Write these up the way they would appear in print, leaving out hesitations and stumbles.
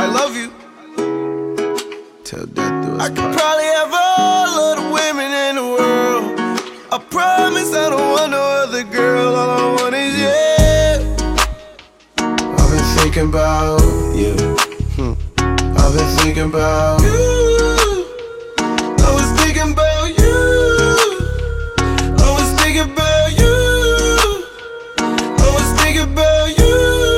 love you. Till death do us I part. could probably have all of the women in the world. I promise I don't want no other girl. All I want is you. I've been thinking about you. I've been thinking about you. I was thinking about you. I was thinking about you. I was thinking about you.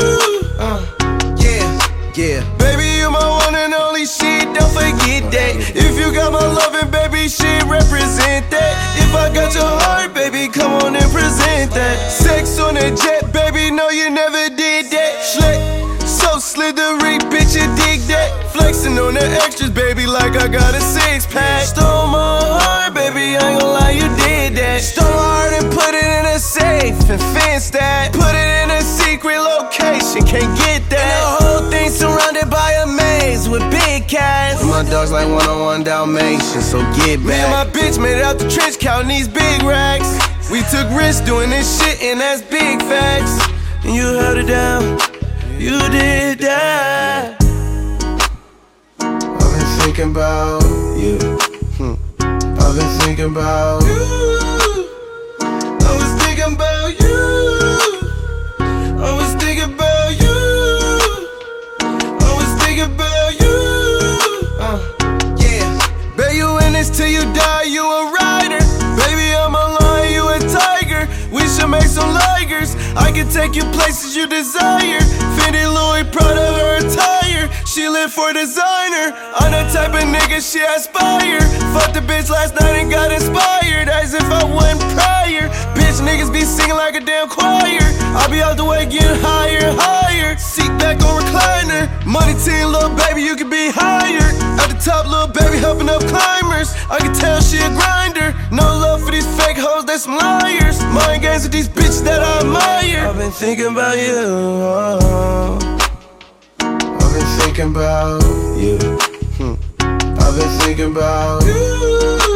Yeah. Baby, you my one and only shit, don't forget that. If you got my loving, baby, shit, represent that. If I got your heart, baby, come on and present that. Sex on a jet, baby, no, you never did that. Schlick, so slithery, bitch, you dig that. Flexing on the extras, baby, like I got a six-pack. Stole my heart, baby, I ain't gon' lie, you did that. Stole my heart and put it in a safe and fenced that. Put it in a secret location, can't get that. And the whole thing surrounded by a maze with big cats. my dogs like one-on-one Dalmatians, so get back. Me and my bitch made it out the trench counting these big racks. We took risks doing this shit and that's big facts. And you held it down, you did that. I've been thinking about you. I've been thinking about you. I was thinking about you. I was thinking about you. I was thinking about you. Yeah. Bet you in this till you die, you a rider. Baby, I'm a lion, you a tiger. We should make some ligers. I can take you places you desire. Fendi, Louis, Prada, her attire. She live for designer. I'm the type of nigga she aspire. Fucked the bitch last night and got inspired. As if I wasn't prior. Bitch niggas be singing like a damn choir. I'll be out the way getting higher and higher. Seat back on recliner. Money team, little baby, you can be hired. At the top, little baby helping up climbers. I can tell she a grinder. No love for these fake hoes, they some liars. Mind games with these bitches that I admire. I've been thinking about you. I've been thinking about you. I've been thinking about you.